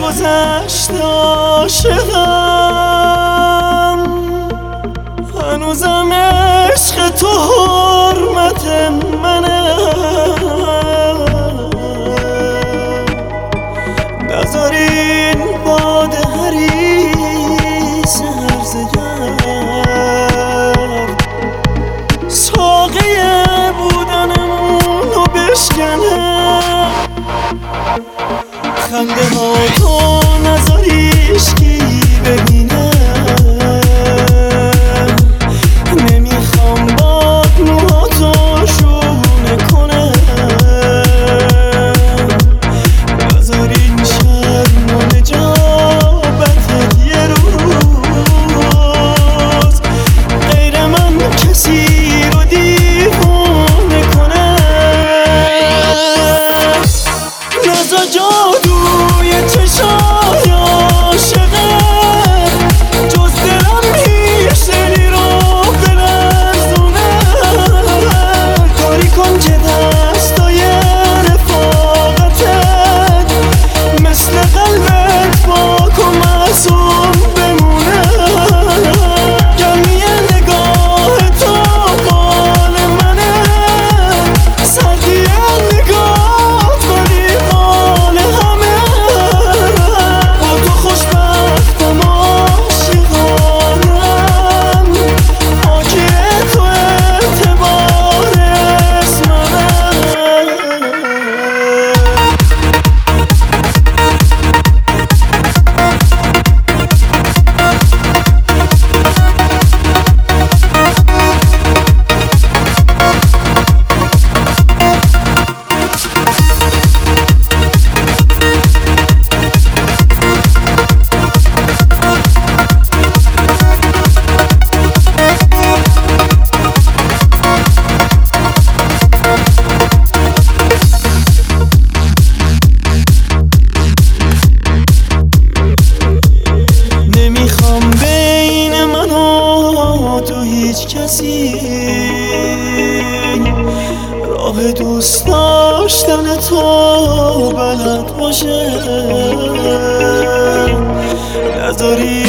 گذشت عاشقم، هنوزم عشق تو حرمت منه. نذارین باد حریص هرزه گرد ساقه بودنمونو بشکنه. خنده ها تو نذاریش کی ببینه. نمیخوام باد موهاتو شونه کنه. نذارین شرم و نجابتت یه روز غیر من کسی رو دیوونه کنه. نزا جادوی چشای عاشقه، جز دلم هیچ دلی رو بلرزونه. کاری کن که دستای رفاقتت مثل قلبت پاک و معصوم بمونه. گرمی نگاه تو بال منه، سردی نگاهت ولی حال همه. با تو خوشبختم عاشقانم، پاکی تو اعتبار اسممه. نمیخوام بین من و تو هیچ کسی راه دوست داشتن تو بلد باشه. نذاری